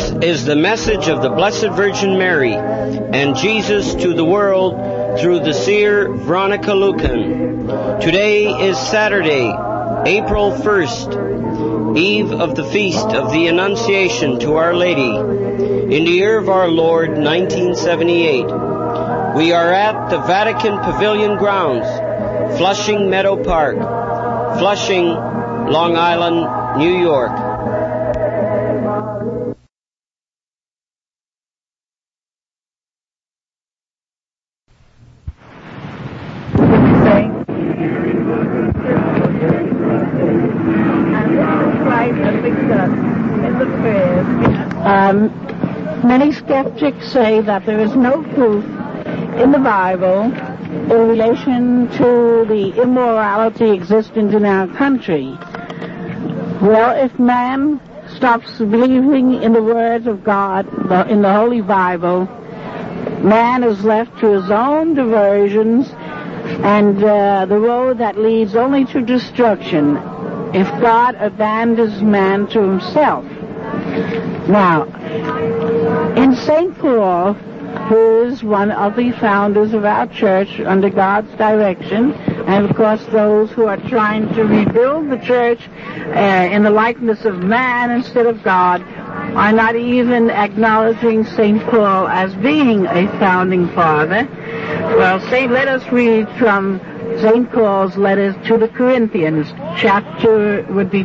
This is the message of the Blessed Virgin Mary and Jesus to the world through the seer Veronica Lucan. Today is Saturday, April 1st, eve of the feast of the Annunciation to Our Lady, in the year of our Lord, 1978. We are at the Vatican Pavilion grounds, Flushing Meadow Park, Flushing, Long Island, New York. Many skeptics say that there is no proof in the Bible in relation to the immorality existent in our country. Well, if man stops believing in the words of God, in the Holy Bible, man is left to his own diversions and the road that leads only to destruction if God abandons man to himself. Now, in St. Paul, who is one of the founders of our church under God's direction, and of course those who are trying to rebuild the church in the likeness of man instead of God, are not even acknowledging St. Paul as being a founding father. Well, let us read from St. Paul's letters to the Corinthians. Chapter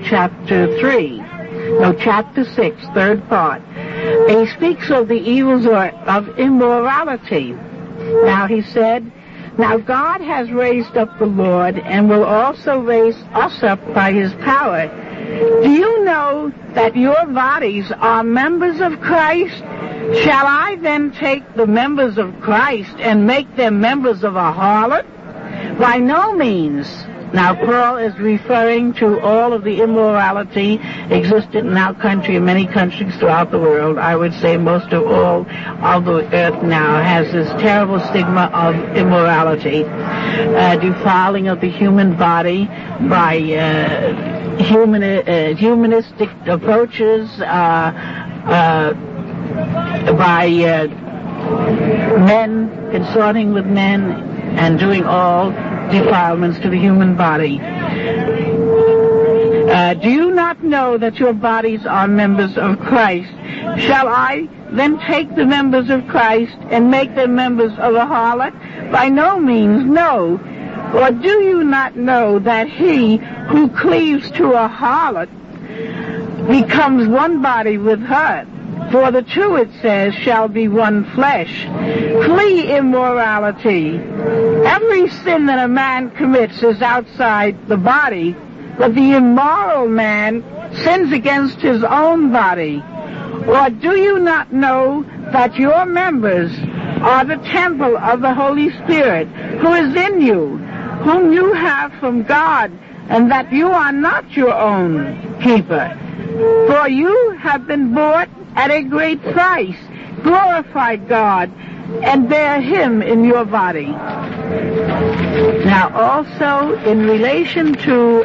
6, third part. He speaks of the evils of immorality. Now he said, "Now God has raised up the Lord and will also raise us up by his power. Do you know that your bodies are members of Christ? Shall I then take the members of Christ and make them members of a harlot? By no means." Now, Paul is referring to all of the immorality existent in our country and many countries throughout the world. I would say most of all of the earth now has this terrible stigma of immorality, defiling of the human body by humanistic approaches, by men consorting with men and doing all defilements to the human body. Do you not know that your bodies are members of Christ? Shall I then take the members of Christ and make them members of a harlot? By no means, no. Or do you not know that he who cleaves to a harlot becomes one body with her? For the two, it says, shall be one flesh. Flee immorality. Every sin that a man commits is outside the body, but the immoral man sins against his own body. Or do you not know that your members are the temple of the Holy Spirit, who is in you, whom you have from God, and that you are not your own keeper? For you have been bought at a great price. Glorify God and bear him in your body. Now, also in relation to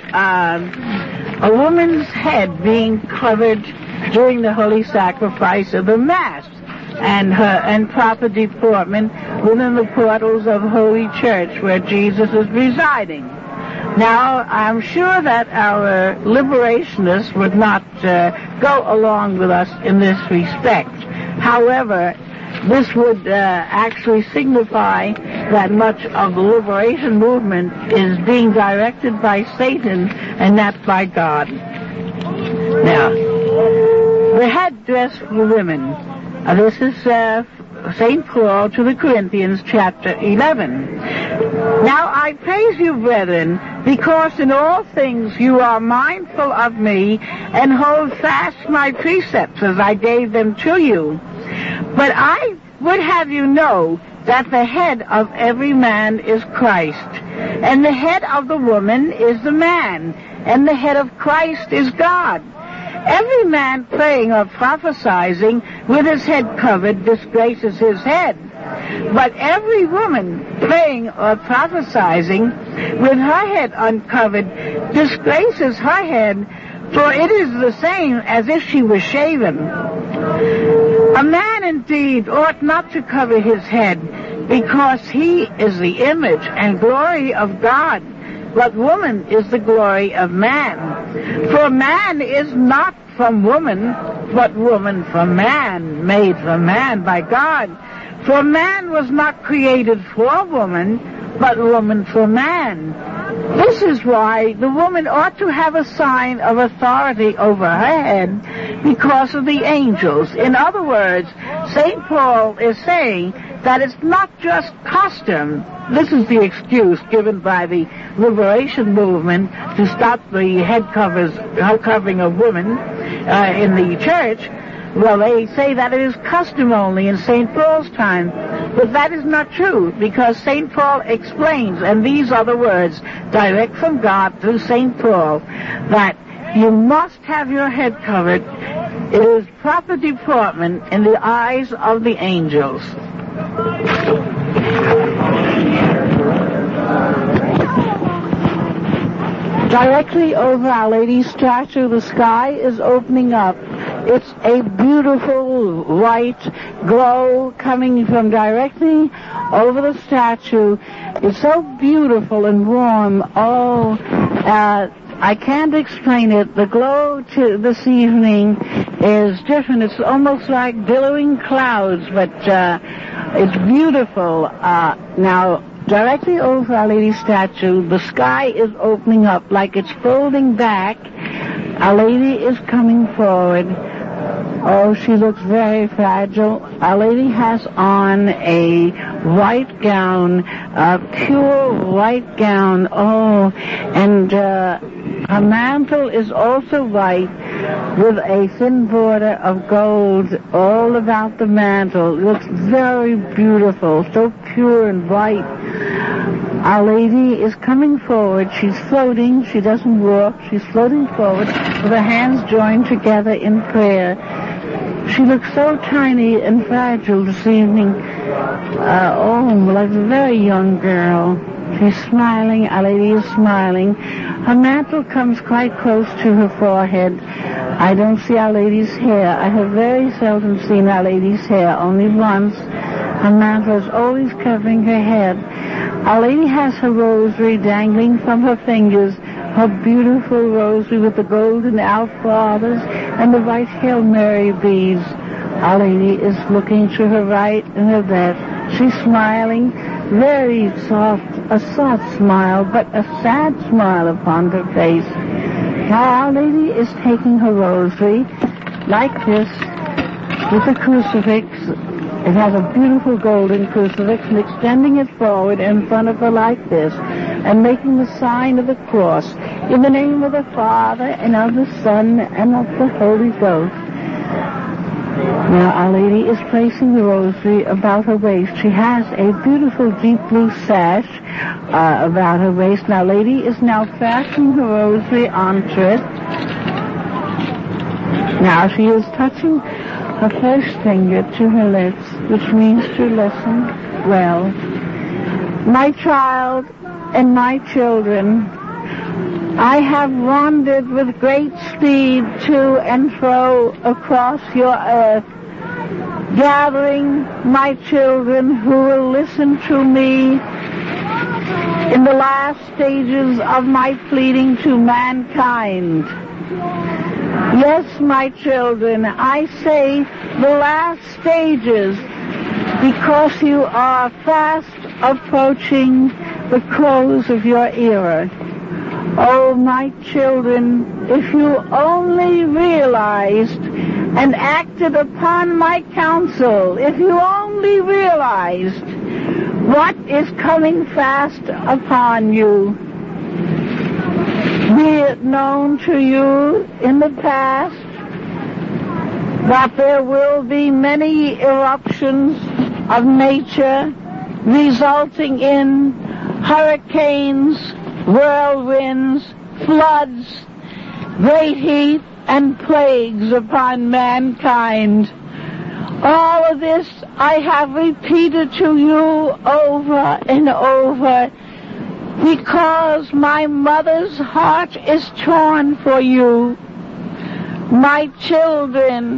a woman's head being covered during the holy sacrifice of the Mass, and proper deportment within the portals of Holy Church where Jesus is residing. Now, I'm sure that our liberationists would not go along with us in this respect. However, this would actually signify that much of the liberation movement is being directed by Satan and not by God. Now, the headdress for women. This is St. Paul to the Corinthians, chapter 11. Now I praise you, brethren, because in all things you are mindful of me and hold fast my precepts as I gave them to you. But I would have you know that the head of every man is Christ, and the head of the woman is the man, and the head of Christ is God. Every man praying or prophesying with his head covered disgraces his head. But every woman praying or prophesying with her head uncovered disgraces her head, for it is the same as if she was shaven. A man indeed ought not to cover his head, because he is the image and glory of God, but woman is the glory of man. For man is not from woman, but woman from man, made from man by God. For man was not created for woman, but woman for man. This is why the woman ought to have a sign of authority over her head because of the angels. In other words, St. Paul is saying that it's not just custom. This is the excuse given by the liberation movement to stop the head covering of women in the church. Well, they say that it is custom only in St. Paul's time. But that is not true, because St. Paul explains, and these are the words direct from God through St. Paul, that you must have your head covered. It is proper deportment in the eyes of the angels. Directly over Our Lady's statue, the sky is opening up. It's a beautiful white glow coming from directly over the statue. It's so beautiful and warm. I can't explain it. The glow this evening is different. It's almost like billowing clouds, but it's beautiful. Now, directly over Our Lady's statue, the sky is opening up like it's folding back. Our Lady is coming forward. Oh, she looks very fragile. Our Lady has on a white gown, a pure white gown. Oh, and her mantle is also white with a thin border of gold all about the mantle. It looks very beautiful, so pure and white. Our Lady is coming forward. She's floating. She doesn't walk. She's floating forward with her hands joined together in prayer. She looks so tiny and fragile this evening. Like a very young girl. She's smiling. Our Lady is smiling. Her mantle comes quite close to her forehead. I don't see Our Lady's hair. I have very seldom seen Our Lady's hair, only once. Her mantle is always covering her head. Our Lady has her rosary dangling from her fingers, her beautiful rosary with the golden Our Fathers and the white Hail Mary beads. Our Lady is looking to her right and her left. She's smiling, very soft, a soft smile, but a sad smile upon her face. Now Our Lady is taking her rosary like this with a crucifix. It has a beautiful golden crucifix, and extending it forward in front of her like this, and making the sign of the cross, in the name of the Father, and of the Son, and of the Holy Ghost. Now Our Lady is placing the rosary about her waist. She has a beautiful deep blue sash about her waist. Now Our Lady is now fastening her rosary onto it. Now she is touching her first finger to her lips, which means to listen well. My child and my children, I have wandered with great speed to and fro across your earth, gathering my children who will listen to me in the last stages of my pleading to mankind. Yes, my children, I say the last stages because you are fast approaching the close of your era. Oh, my children, if you only realized and acted upon my counsel, if you only realized what is coming fast upon you, be it known to you in the past that there will be many eruptions of nature resulting in hurricanes, whirlwinds, floods, great heat, and plagues upon mankind. All of this I have repeated to you over and over, because my mother's heart is torn for you. My children,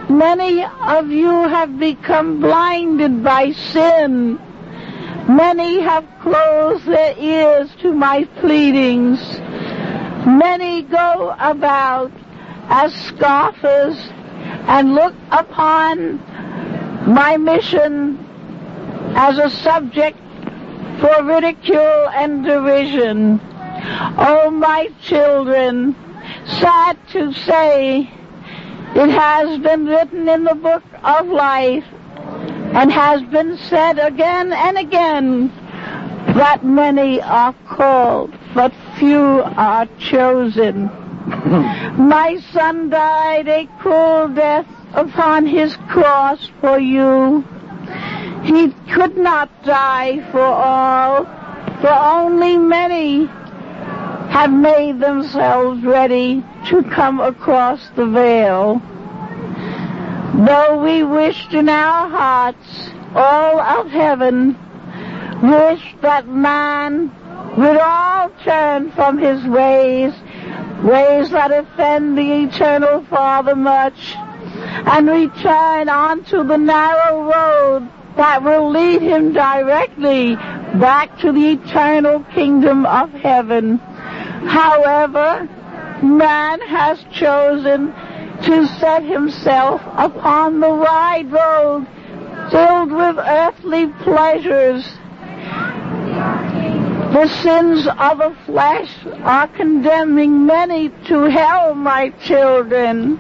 Many of you have become blinded by sin. Many have closed their ears to my pleadings. Many go about as scoffers and look upon my mission as a subject for ridicule and derision. Oh, my children, sad to say, it has been written in the book of life and has been said again and again that many are called, but few are chosen. My son died a cruel death upon his cross for you. He could not die for all, for only many have made themselves ready to come across the veil. Though we wished in our hearts, all of heaven wished that man would all turn from his ways that offend the eternal Father much, and return onto the narrow road that will lead him directly back to the eternal kingdom of heaven. However, man has chosen to set himself upon the wide road filled with earthly pleasures. The sins of the flesh are condemning many to hell, my children.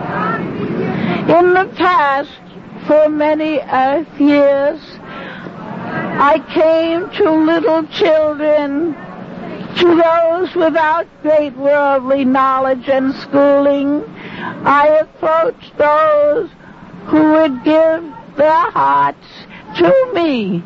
In the past, for many earth years, I came to little children, to those without great worldly knowledge and schooling. I approached those who would give their hearts to me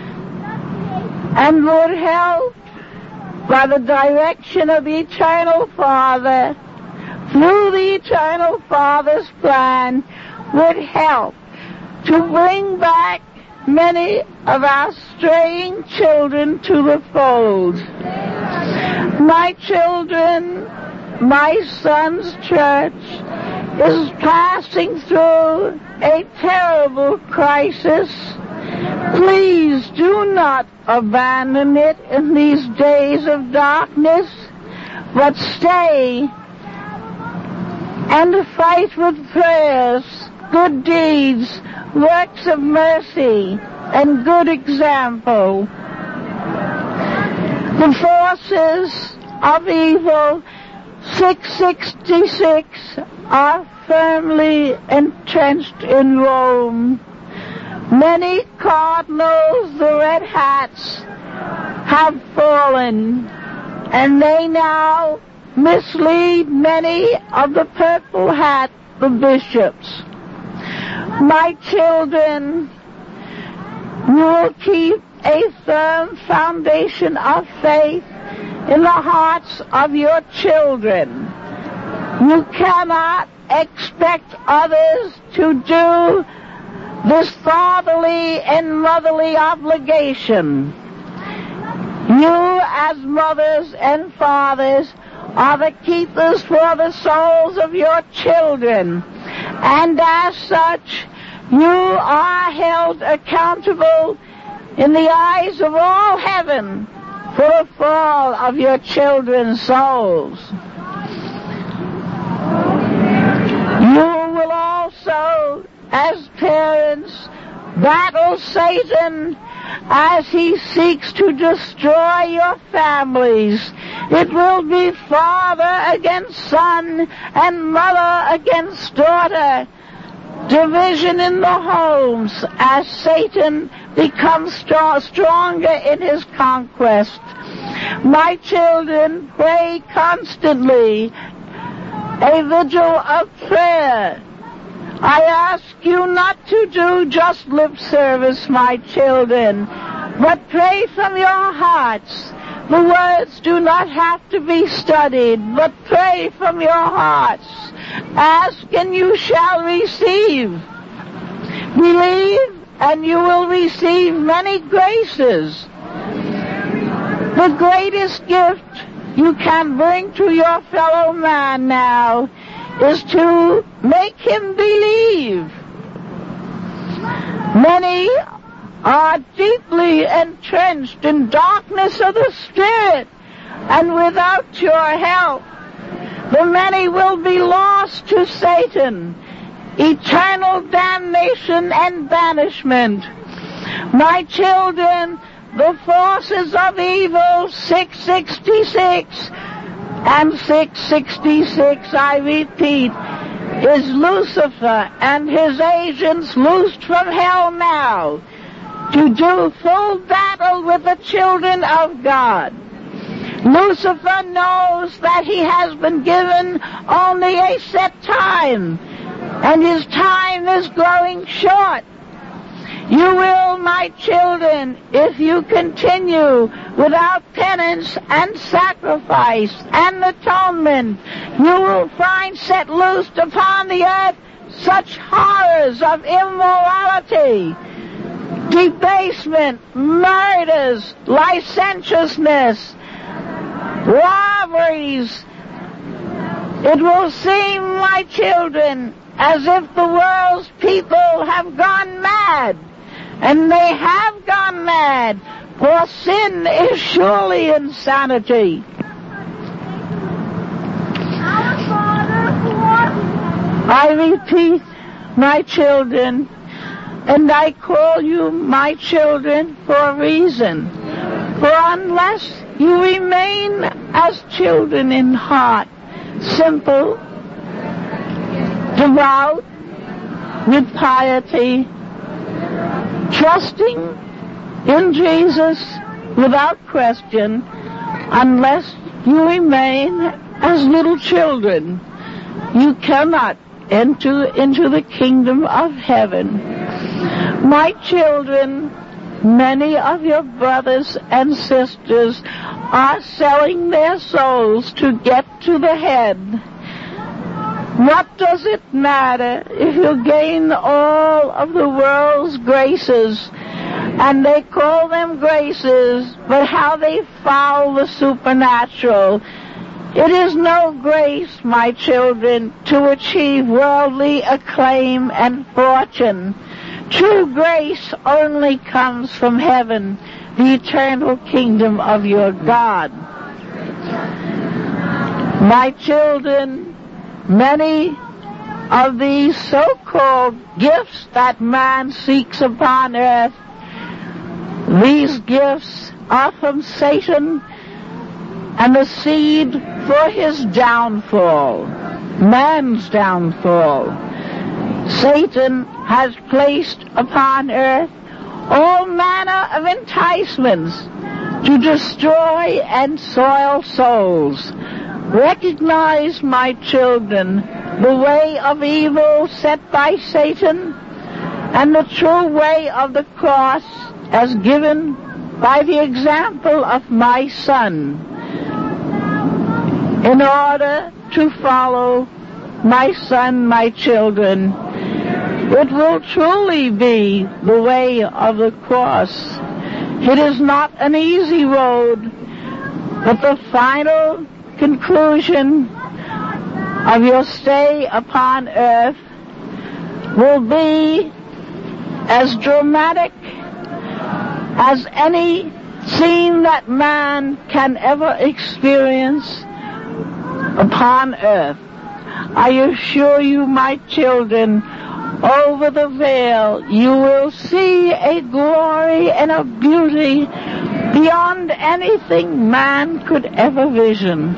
and would help by the direction of the Eternal Father, through the Eternal Father's plan, would help to bring back many of our straying children to the fold. My children, my son's church is passing through a terrible crisis. Please do not abandon it in these days of darkness, but stay and fight with prayers, good deeds, works of mercy, and good example. The forces of evil 666 are firmly entrenched in Rome. Many cardinals, the red hats, have fallen, and they now mislead many of the purple hat, the bishops. My children, you will keep a firm foundation of faith in the hearts of your children. You cannot expect others to do this fatherly and motherly obligation. You, as mothers and fathers, are the keepers for the souls of your children, and as such, you are held accountable in the eyes of all heaven for the fall of your children's souls. You will also, as parents, battle Satan as he seeks to destroy your families. It will be father against son and mother against daughter. Division in the homes as Satan becomes stronger in his conquest. My children, pray constantly, a vigil of prayer. I ask you not to do just lip service, my children, but pray from your hearts. The words do not have to be studied, but pray from your hearts. Ask and you shall receive. Believe and you will receive many graces. The greatest gift you can bring to your fellow man now is to make him believe. Many are deeply entrenched in darkness of the spirit, and without your help, the many will be lost to Satan, eternal damnation and banishment. My children, the forces of evil, 666 and 666, I repeat, is Lucifer and his agents loosed from hell now to do full battle with the children of God. Lucifer knows that he has been given only a set time, and his time is growing short. You will, my children, if you continue without penance and sacrifice and atonement, you will find set loosed upon the earth such horrors of immorality, debasement, murders, licentiousness, robberies. It will seem, my children, as if the world's people have gone mad. And they have gone mad, for sin is surely insanity. I repeat, my children, and I call you my children for a reason. For unless you remain as children in heart, simple, devout, with piety, trusting in Jesus without question, unless you remain as little children, you cannot enter into the kingdom of heaven. My children, many of your brothers and sisters are selling their souls to get to the head. What does it matter if you gain all of the world's graces, and they call them graces, but how they foul the supernatural? It is no grace, my children, to achieve worldly acclaim and fortune. True grace only comes from heaven, the eternal kingdom of your God. My children, many of these so-called gifts that man seeks upon earth, these gifts are from Satan and the seed for his downfall, man's downfall. Satan has placed upon earth all manner of enticements to destroy and soil souls. Recognize, my children, the way of evil set by Satan and the true way of the cross as given by the example of my Son, in order to follow my Son, my children. It will truly be the way of the cross. It is not an easy road, but the final conclusion of your stay upon earth will be as dramatic as any scene that man can ever experience upon earth. I assure you, my children, over the veil you will see a glory and a beauty beyond anything man could ever vision.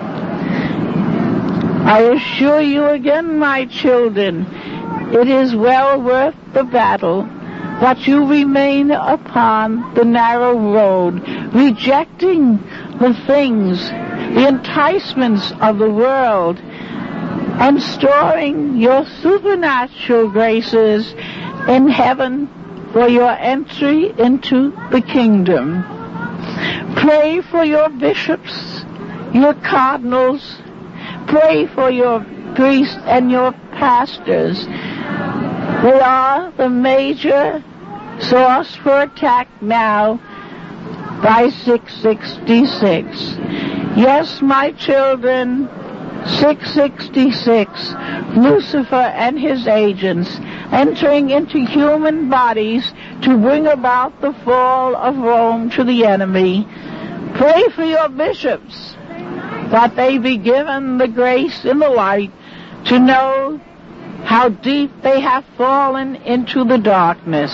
I assure you again, my children, it is well worth the battle that you remain upon the narrow road, rejecting the things, the enticements of the world, and storing your supernatural graces in heaven for your entry into the kingdom. Pray for your bishops, your cardinals, pray for your priests and your pastors. They are the major source for attack now by 666. Yes, my children, 666, Lucifer and his agents entering into human bodies to bring about the fall of Rome to the enemy. Pray for your bishops that they be given the grace and the light to know how deep they have fallen into the darkness.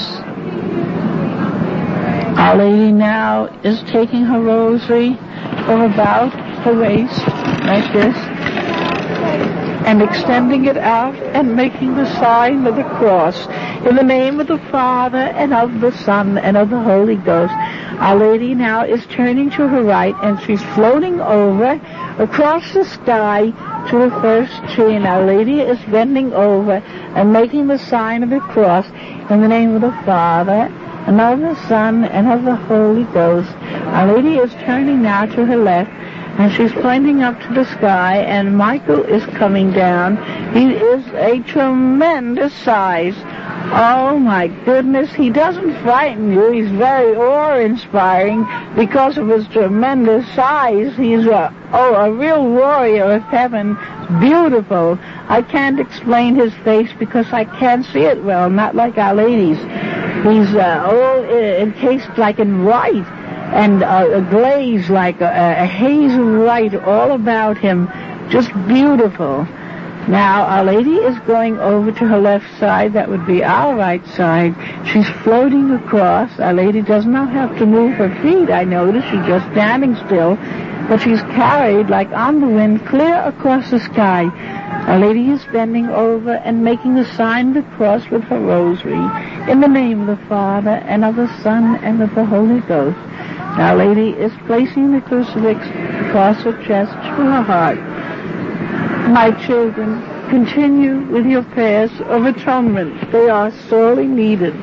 Our Lady now is taking her rosary from about her waist, like this, and extending it out and making the sign of the cross. In the name of the Father, and of the Son, and of the Holy Ghost. Our Lady now is turning to her right, and she's floating over across the sky to the first tree. And Our Lady is bending over and making the sign of the cross. In the name of the Father, and of the Son, and of the Holy Ghost. Our Lady is turning now to her left, and she's pointing up to the sky, and Michael is coming down. He is a tremendous size. Oh, my goodness, he doesn't frighten you. He's very awe-inspiring because of his tremendous size. He's a real warrior of heaven. Beautiful. I can't explain his face because I can't see it well, not like Our Lady's. He's all encased like in white, and a glaze like a haze of white all about him. Just beautiful. Now, Our Lady is going over to her left side. That would be our right side. She's floating across. Our Lady does not have to move her feet, I notice. She's just standing still. But she's carried, like on the wind, clear across the sky. Our Lady is bending over and making the sign of the cross with her rosary. In the name of the Father, and of the Son, and of the Holy Ghost. Our Lady is placing the crucifix across her chest to her heart. My children, continue with your prayers of atonement. They are sorely needed.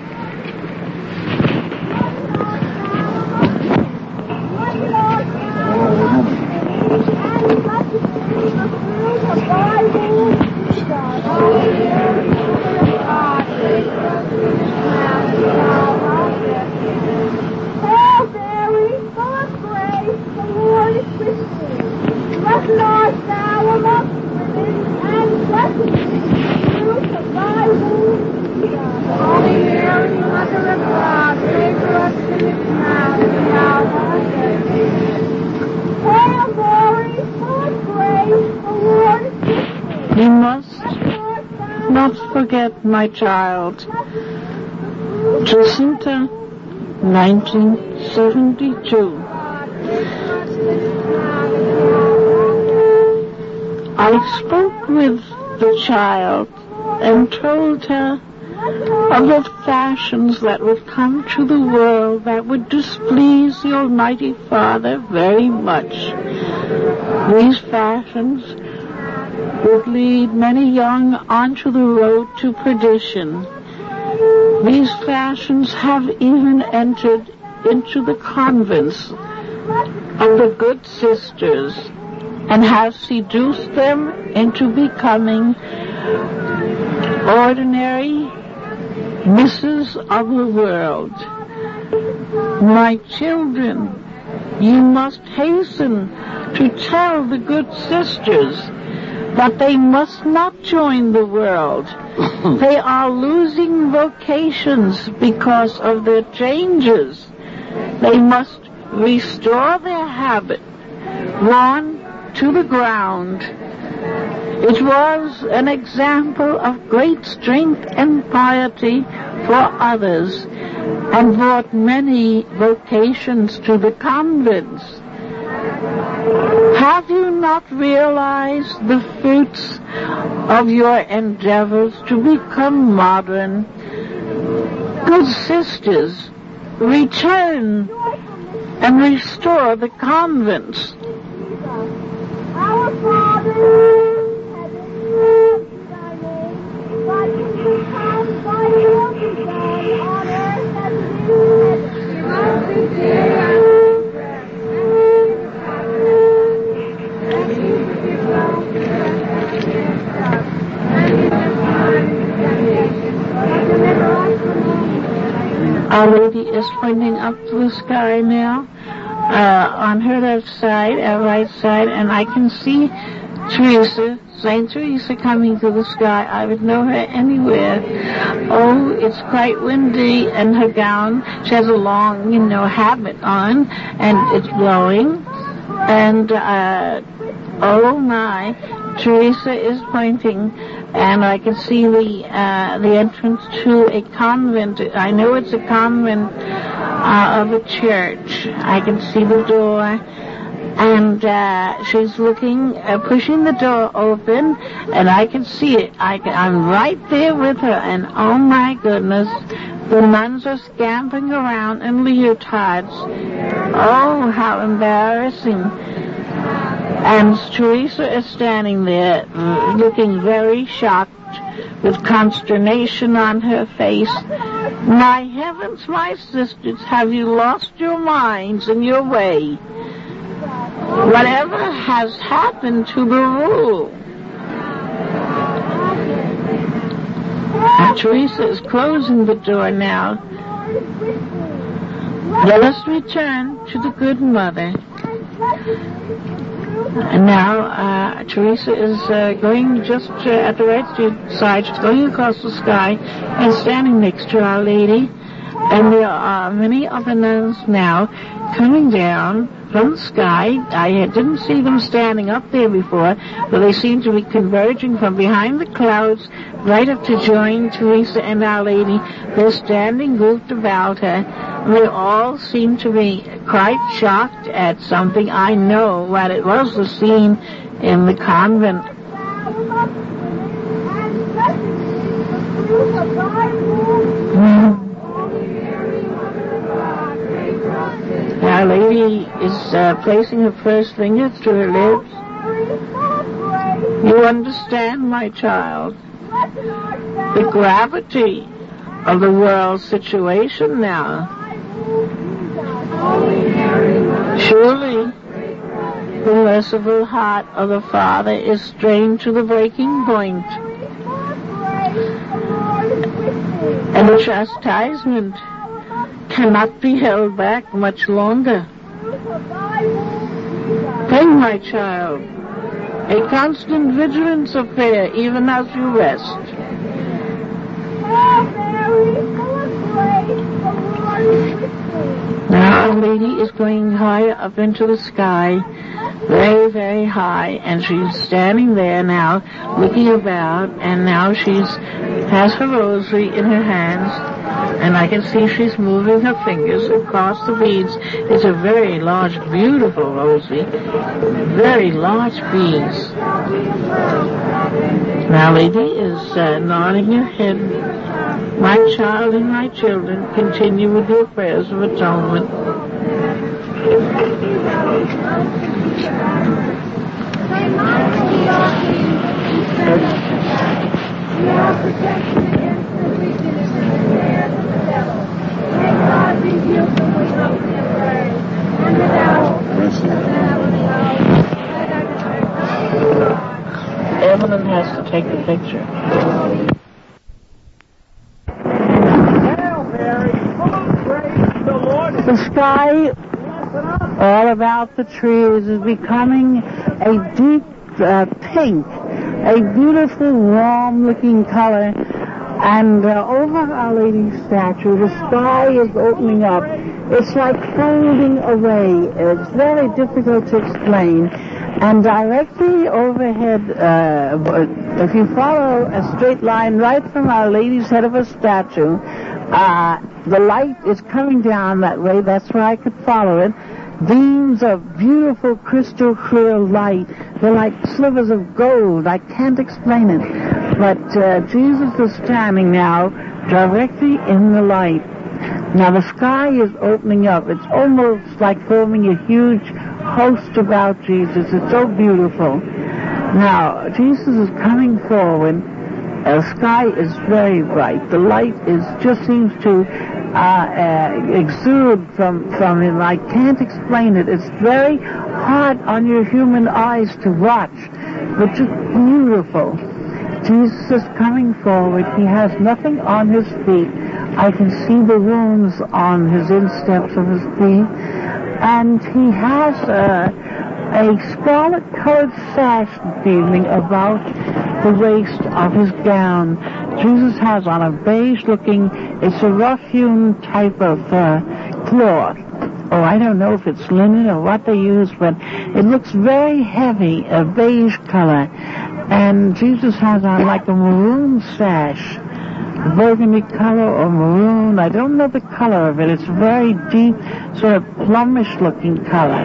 You must not forget, my child. Jacinta, 1972. I spoke with the child and told her of the fashions that would come to the world that would displease the Almighty Father very much. These fashions would lead many young onto the road to perdition. These fashions have even entered into the convents of the good sisters and have seduced them into becoming ordinary misses of the world. My children, you must hasten to tell the good sisters that they must not join the world. They are losing vocations because of their changes. They must restore their habit, worn to the ground. It was an example of great strength and piety for others, and brought many vocations to the convents. Have you not realized the fruits of your endeavors to become modern? Good sisters, return and restore the convents. Our Father, heaven, thy name, thy kingdom come, thy will be done on earth as it is in heaven. Give us this day our daily bread, and forgive us our trespasses, and lead us not into temptation, but deliver us from evil. Our Lady is pointing up to the sky now, on her left side, our right side, and I can see Teresa, St. Teresa coming through the sky. I would know her anywhere. Oh, it's quite windy, and her gown, she has a long, habit on, and it's blowing. And, oh my, Teresa is pointing, and I can see the entrance to a convent. I know it's a convent of a church. I can see the door, and she's looking, pushing the door open, and I can see it. I'm right there with her, and oh my goodness, the nuns are scampering around in leotards. Oh, how embarrassing. And Teresa is standing there, looking very shocked, with consternation on her face. My heavens, my sisters, have you lost your minds and your way? Whatever has happened to the rule? And Teresa is closing the door now. Let us return to the Good Mother. And now Teresa is going just at the right side. She's going across the sky and standing next to Our Lady. And there are many of the nuns now coming down from the sky. I didn't see them standing up there before, but they seem to be converging from behind the clouds right up to join Teresa and Our Lady. They're standing grouped about her. They all seem to be quite shocked at something. I know what it was, the scene in the convent. Our Lady is placing her first finger to her lips. You understand, my child, the gravity of the world's situation now. Surely, the merciful heart of the Father is strained to the breaking point, and the chastisement cannot be held back much longer. Pray, my child, a constant vigilance affair even as you rest. Now Our Lady is going higher up into the sky, very, very high, and she's standing there now, looking about, and now has her rosary in her hands, and I can see she's moving her fingers across the beads. It's a very large, beautiful rosary, very large beads. Now Lady is nodding her head. My child and my children, continue with your prayers of atonement. Evelyn has to take the picture. The sky all about the trees is becoming a deep pink, a beautiful warm-looking color, and over Our Lady's statue the sky is opening up. It's like folding away. It's very difficult to explain. And directly overhead, if you follow a straight line right from Our Lady's head of a statue, the light is coming down that way. That's where I could follow it. Beams of beautiful crystal clear light. They're like slivers of gold. I can't explain it. But Jesus is standing now directly in the light. Now the sky is opening up. It's almost like forming a huge host about Jesus. It's so beautiful. Now Jesus is coming forward. The sky is very bright. The light just seems to exude from him. I can't explain it. It's very hard on your human eyes to watch, but just beautiful. Jesus is coming forward. He has nothing on his feet. I can see the wounds on his insteps of his feet. And he has a scarlet-colored sash this evening about the waist of his gown. Jesus has on a beige-looking, it's a rough-hewn type of cloth. Oh, I don't know if it's linen or what they use, but it looks very heavy, a beige color. And Jesus has on like a maroon sash, burgundy color or maroon. I don't know the color of it. It's a very deep, sort of plumish-looking color.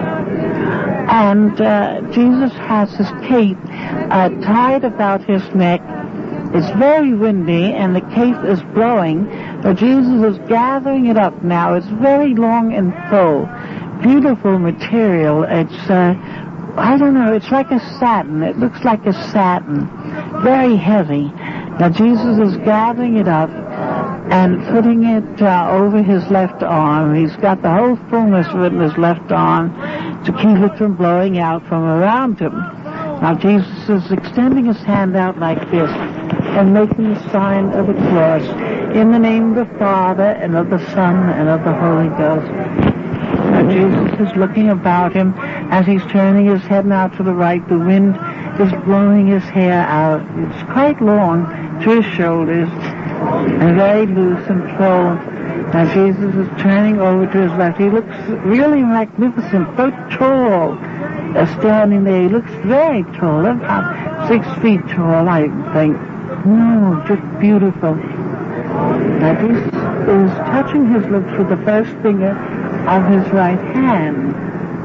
And Jesus has his cape tied about his neck. It's very windy, and the cape is blowing. But Jesus is gathering it up now. It's very long and full. Beautiful material. It's, I don't know, it's like a satin. It looks like a satin. Very heavy. Now Jesus is gathering it up and putting it over his left arm. He's got the whole fullness of it in his left arm to keep it from blowing out from around him. Now Jesus is extending his hand out like this and making the sign of the cross in the name of the Father and of the Son and of the Holy Ghost. Now Jesus is looking about him as he's turning his head now to the right. The wind is blowing his hair out. It's quite long to his shoulders and very loose and full. Now Jesus is turning over to his left. He looks really magnificent, so tall, standing there. He looks very tall, about 6 feet tall, I think. No, just beautiful. Now Jesus is touching his lips with the first finger of his right hand.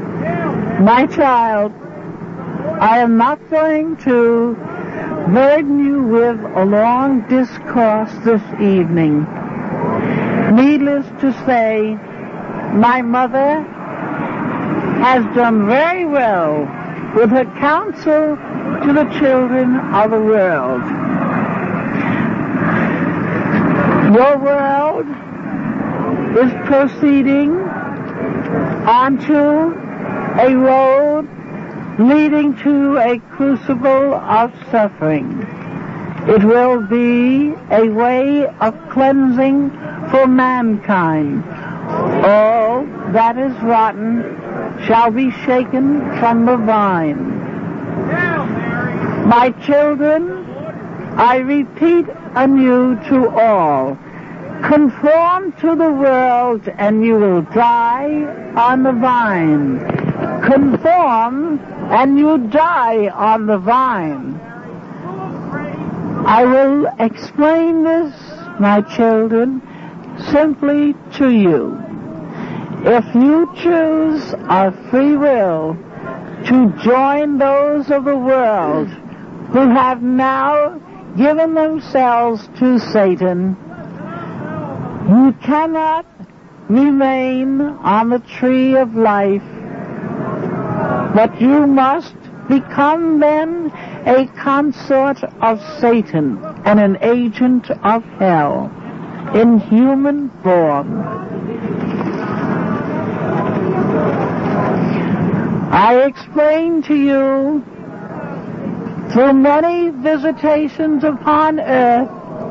My child, I am not going to burden you with a long discourse this evening. Needless to say, my mother has done very well with her counsel to the children of the world. Your world is proceeding onto a road leading to a crucible of suffering. It will be a way of cleansing for mankind. All that is rotten shall be shaken from the vine. My children, I repeat anew to all, conform to the world and you will die on the vine. Conform and you die on the vine. I will explain this, my children, simply to you. If you choose of free will to join those of the world who have now given themselves to Satan, you cannot remain on the tree of life, but you must become then a consort of Satan and an agent of hell in human form. I explain to you through many visitations upon earth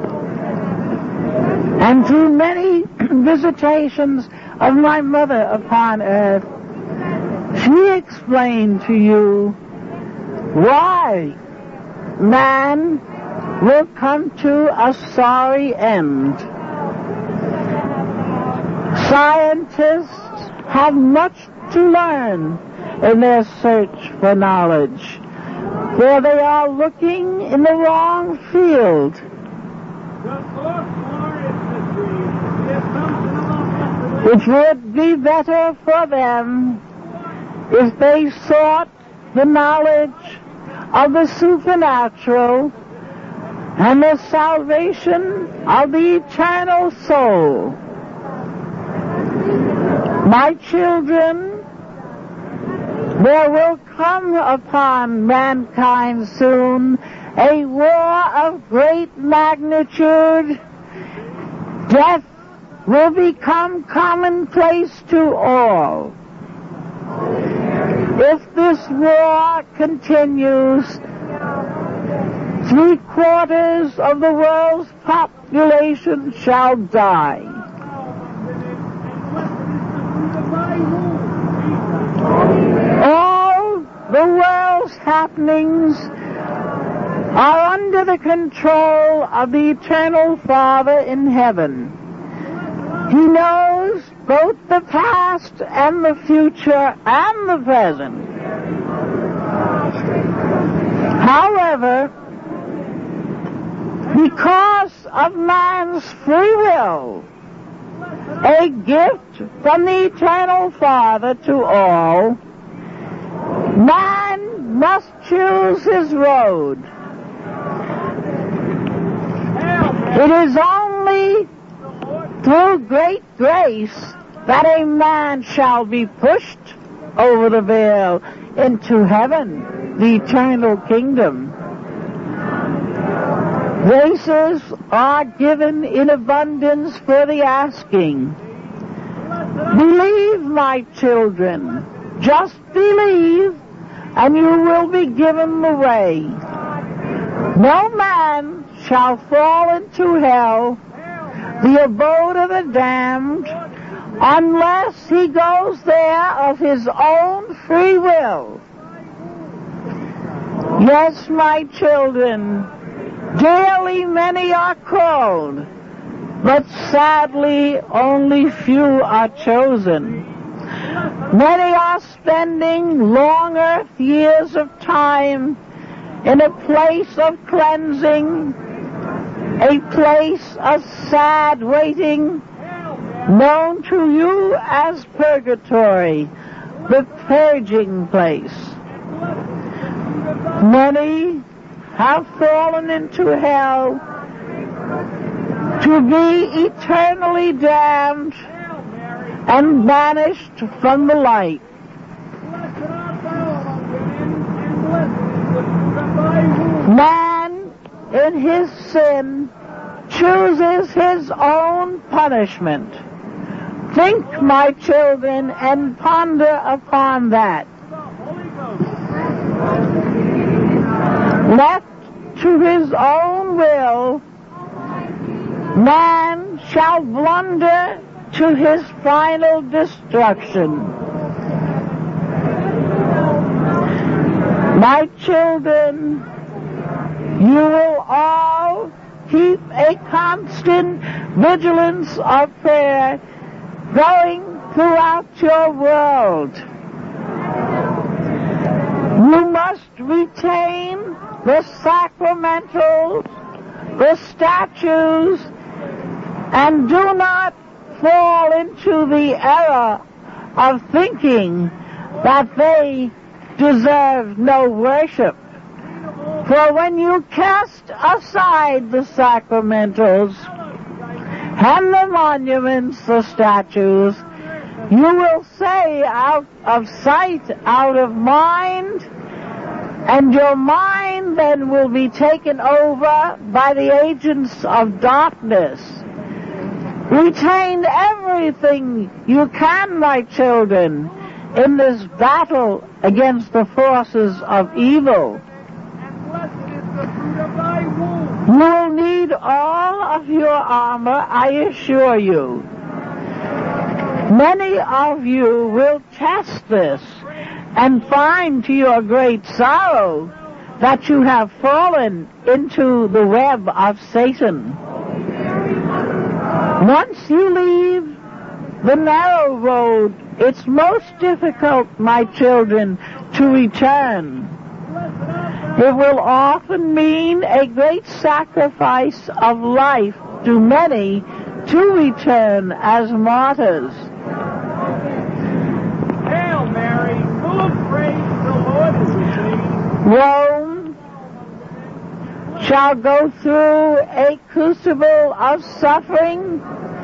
and through many visitations of my mother upon earth, she explained to you why man will come to a sorry end. Scientists have much to learn in their search for knowledge, for they are looking in the wrong field. It would be better for them if they sought the knowledge of the supernatural and the salvation of the eternal soul. My children, there will come upon mankind soon a war of great magnitude. Death will become commonplace to all. If this war continues, 3/4 of the world's population shall die. All the world's happenings are under the control of the Eternal Father in heaven. He knows both the past and the future and the present. However, because of man's free will, a gift from the Eternal Father to all, man must choose his road. It is only through great grace that a man shall be pushed over the veil into heaven, the eternal kingdom. Graces are given in abundance for the asking. Believe, my children, just believe, and you will be given the way. No man shall fall into hell, the abode of the damned, unless he goes there of his own free will. Yes, my children, daily many are called, but sadly only few are chosen. Many are spending long earth years of time in a place of cleansing, a place of sad waiting, known to you as purgatory, the purging place. Many have fallen into hell to be eternally damned and banished from the light. Man, in his sin, chooses his own punishment. Think, my children, and ponder upon that. Left to his own will, man shall blunder to his final destruction. My children, you will all keep a constant vigilance of prayer going throughout your world. You must retain the sacramentals, the statues, and do not fall into the error of thinking that they deserve no worship. For when you cast aside the sacramentals and the monuments, the statues, you will say out of sight, out of mind, and your mind then will be taken over by the agents of darkness. Retain everything you can, my children, in this battle against the forces of evil. You will need all of your armor, I assure you. Many of you will test this and find to your great sorrow that you have fallen into the web of Satan. Once you leave the narrow road, it's most difficult, my children, to return. It will often mean a great sacrifice of life to many to return as martyrs. Hail Mary, full of grace, the Lord is with thee. Rome shall go through a crucible of suffering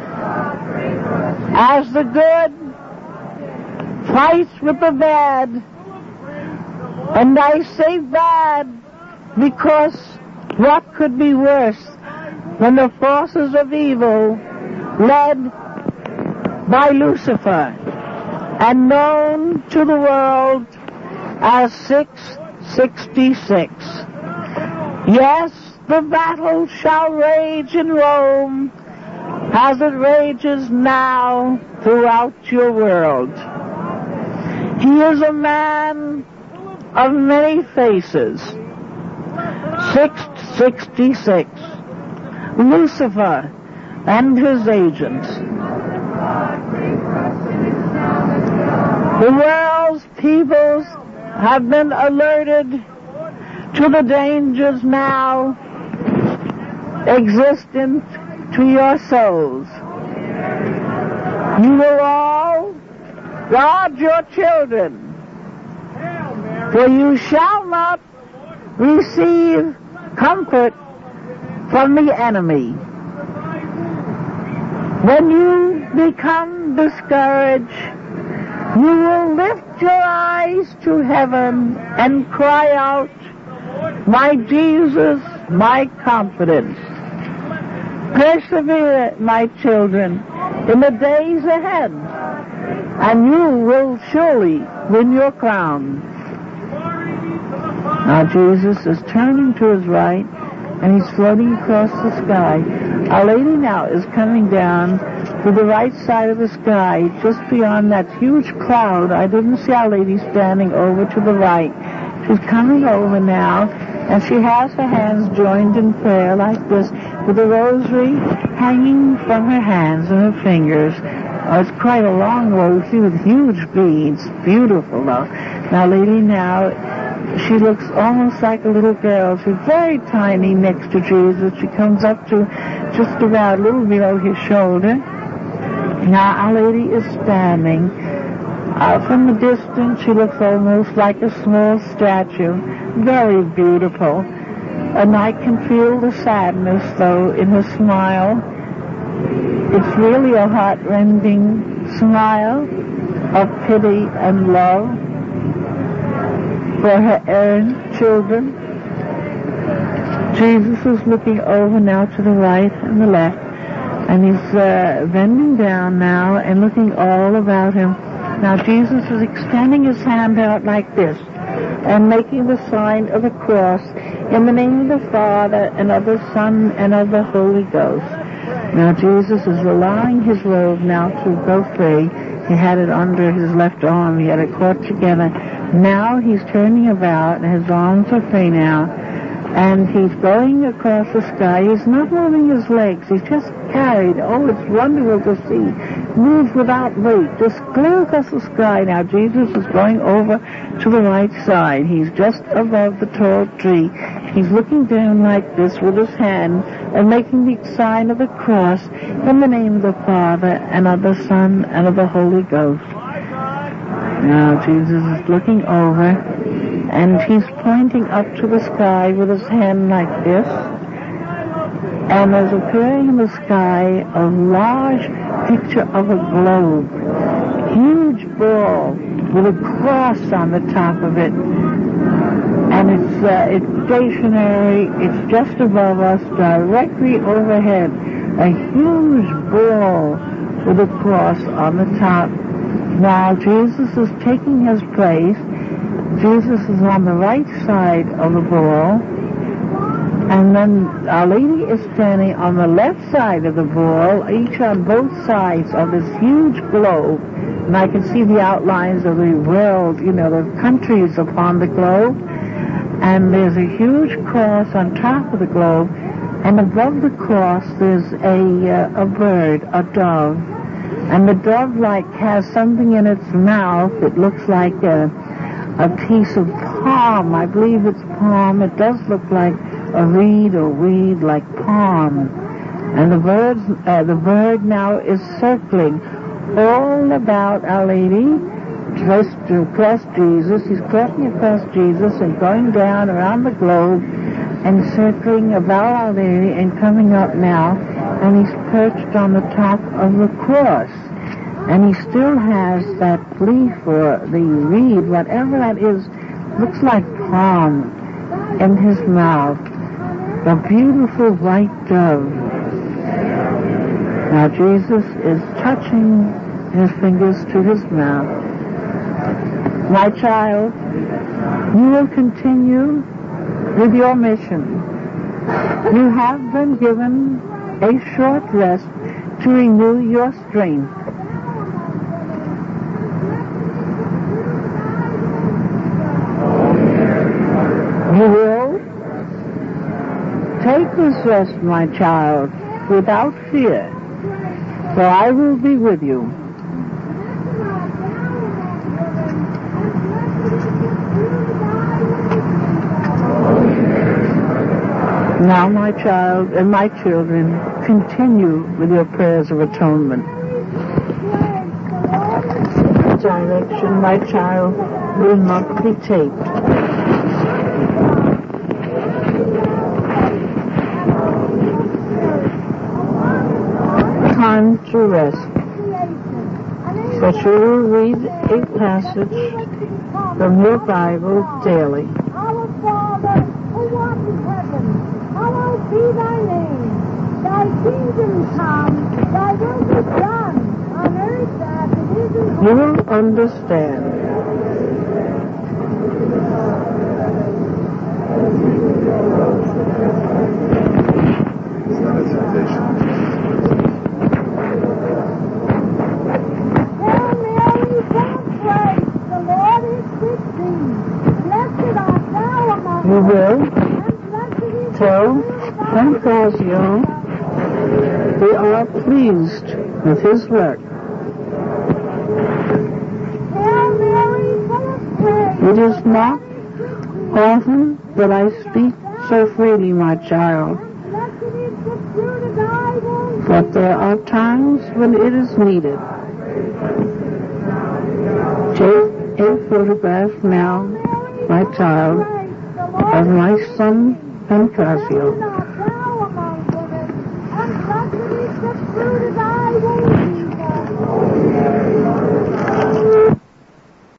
as the good fights with the bad. And I say bad because what could be worse than the forces of evil led by Lucifer and known to the world as 666. Yes, the battle shall rage in Rome as it rages now throughout your world. He is a man of many faces. 666. Lucifer and his agents. The world's peoples have been alerted to the dangers now existent to your souls. You will all guard your children, for you shall not receive comfort from the enemy. When you become discouraged, you will lift your eyes to heaven and cry out, "My Jesus, my confidence." Persevere, my children, in the days ahead, and you will surely win your crown. Now Jesus is turning to his right, and he's floating across the sky. Our Lady now is coming down to the right side of the sky, just beyond that huge cloud. I didn't see Our Lady standing over to the right. She's coming over now, and she has her hands joined in prayer like this, with a rosary hanging from her hands and her fingers. Oh, it's quite a long rosary with huge beads. Beautiful, though. Now, Lady now, she looks almost like a little girl. She's very tiny next to Jesus. She comes up to just about a little below his shoulder. Now, Our Lady is standing. From a distance, she looks almost like a small statue. Very beautiful. And I can feel the sadness, though, in her smile. It's really a heart-rending smile of pity and love for her errant children. Jesus is looking over now to the right and the left, and he's bending down now and looking all about him. Now Jesus is extending his hand out like this and making the sign of the cross in the name of the Father and of the Son and of the Holy Ghost. Now Jesus is allowing his robe now to go free. He had it under his left arm. He had it caught together. Now he's turning about, and his arms are free now. And he's going across the sky. He's not moving his legs. He's just carried. Oh, it's wonderful to see. Moves without weight. Just clear across the sky. Now Jesus is going over to the right side. He's just above the tall tree. He's looking down like this with his hand and making the sign of the cross in the name of the Father and of the Son and of the Holy Ghost. Now Jesus is looking over, and he's pointing up to the sky with his hand like this. And there's appearing in the sky a large picture of a globe. Huge ball with a cross on the top of it. And it's stationary. It's just above us, directly overhead. A huge ball with a cross on the top. Now Jesus is taking his place. Jesus is on the right side of the ball, and then Our Lady is standing on the left side of the ball, each on both sides of this huge globe. And I can see the outlines of the world, the countries upon the globe. And there's a huge cross on top of the globe, and above the cross there's a bird, a dove. And the dove has something in its mouth. It looks like a piece of palm. I believe it's palm. It does look like a reed or weed like palm. And the bird now is circling all about Our Lady, just across Jesus. He's crossing across Jesus and going down around the globe and circling about Our Lady and coming up now. And he's perched on the top of the cross. And he still has that leaf or the reed, whatever that is, looks like palm, in his mouth. The beautiful white dove. Now Jesus is touching his fingers to his mouth. My child, you will continue with your mission. You have been given a short rest to renew your strength. rest, my child, without fear, for I will be with you. Now, my child and my children, continue with your prayers of atonement. Direction, my child, will not be taped. Time to rest. But you will read a passage from your Bible daily. Our Father, who art in heaven, hallowed be thy name. Thy kingdom come, thy will be done, on earth as it is in heaven. You will understand. Hail Mary, full of grace, the Lord is with thee. Blessed art thou among You will and blessed is tell Pancrazio we are pleased with his work. Hail Mary, full of grace. It is not often that I speak so freely, my child, Blessed is the fruit of thy womb. but there are times when it is needed. Take a photograph now, my child, of my son Pancrazio. Blessed art thou among women, and blessed is the fruit of thy womb, Jesus.